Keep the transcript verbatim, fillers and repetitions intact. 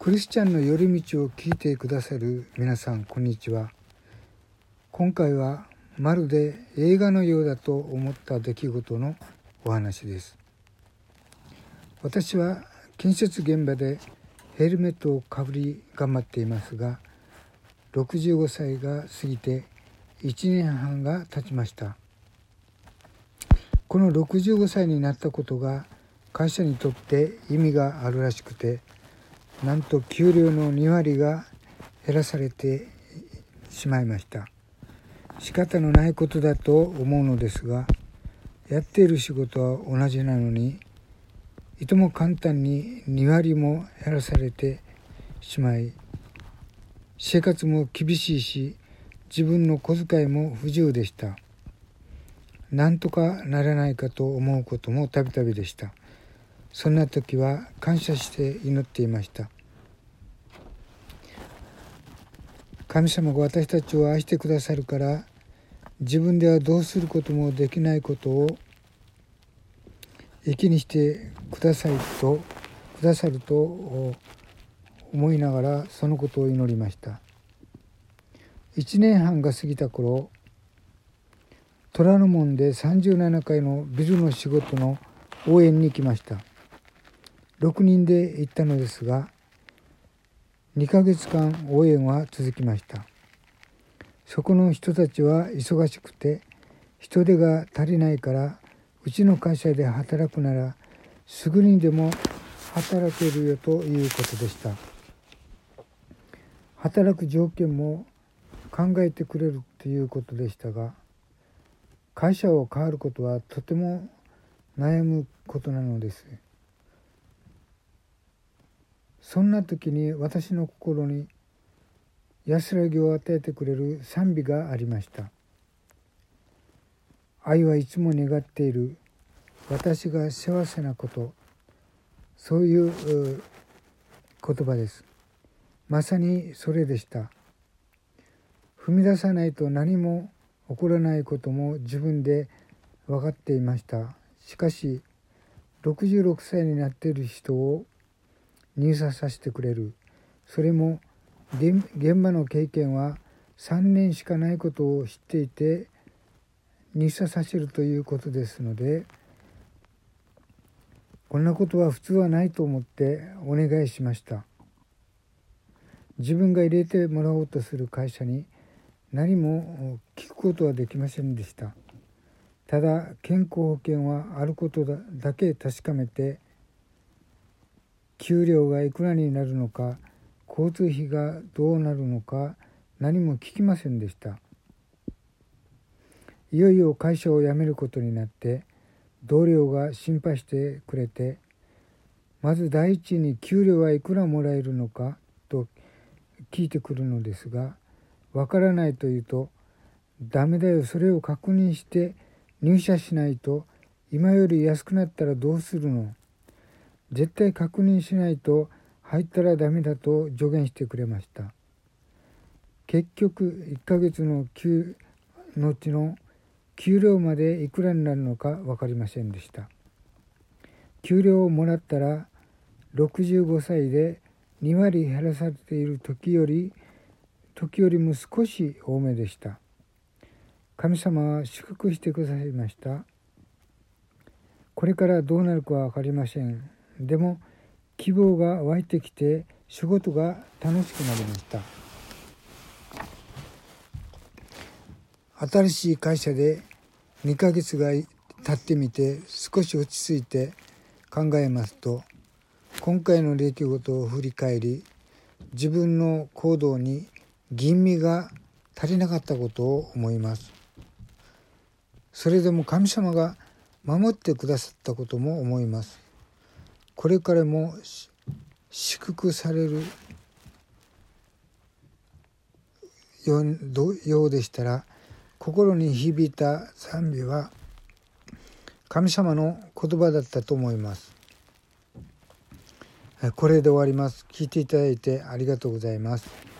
クリスチャンの寄り道を聞いてくださる皆さん、こんにちは。今回はまるで映画のようだと思った出来事のお話です。私は建設現場でヘルメットをかぶり頑張っていますが、ろくじゅうごさいが過ぎていちねんはんが経ちました。このろくじゅうごさいになったことが会社にとって意味があるらしくて、なんと給料のにわりが減らされてしまいました。仕方のないことだと思うのですが、やっている仕事は同じなのに、いとも簡単ににわりも減らされてしまい、生活も厳しいし、自分の小遣いも不自由でした。なんとかならないかと思うこともたびたびでした。そんな時は感謝して祈っていました。神様が私たちを愛してくださるから、自分ではどうすることもできないことを益にしてくださいとくださると思いながら、そのことを祈りました。いちねんはんが過ぎた頃、虎ノ門でさんじゅうななかいのビルの仕事の応援に行きました。ろくにんで行ったのですが、にかげつかん応援は続きました。そこの人たちは忙しくて、人手が足りないから、うちの会社で働くならすぐにでも働けるよということでした。働く条件も考えてくれるということでしたが、会社を変わることはとても悩むことなのです。そんな時に私の心に安らぎを与えてくれる賛美がありました。愛はいつも願っている、私が幸せなこと、そういう言葉です。まさにそれでした。踏み出さないと何も起こらないことも自分で分かっていました。しかしろくじゅうろくさいになっている人を入社させてくれる、それも現場の経験はさんねんしかないことを知っていて入社させるということですので、こんなことは普通はないと思ってお願いしました。自分が入れてもらおうとする会社に何も聞くことはできませんでした。ただ健康保険はあることだだけ確かめて、給料がいくらになるのか、交通費がどうなるのか、何も聞きませんでした。いよいよ会社を辞めることになって、同僚が心配してくれて、まず第一に給料はいくらもらえるのかと聞いてくるのですが、わからないというと、ダメだよ、それを確認して入社しないと、今より安くなったらどうするの、絶対確認しないと入ったらダメだと助言してくれました。結局いっかげつの給のうちの給料までいくらになるのか分かりませんでした。給料をもらったらろくじゅうごさいでにわり減らされている時より時よりも少し多めでした。神様は祝福してくださいました。これからどうなるかは分かりません。でも希望が湧いてきて、仕事が楽しくなりました。新しい会社でにかげつが経ってみて、少し落ち着いて考えますと、今回の出来事を振り返り、自分の行動に吟味が足りなかったことを思います。それでも神様が守ってくださったことも思います。これからも祝福されるようでしたら、心に響いた賛美は神様の言葉だったと思います。これで終わります。聞いていただいてありがとうございます。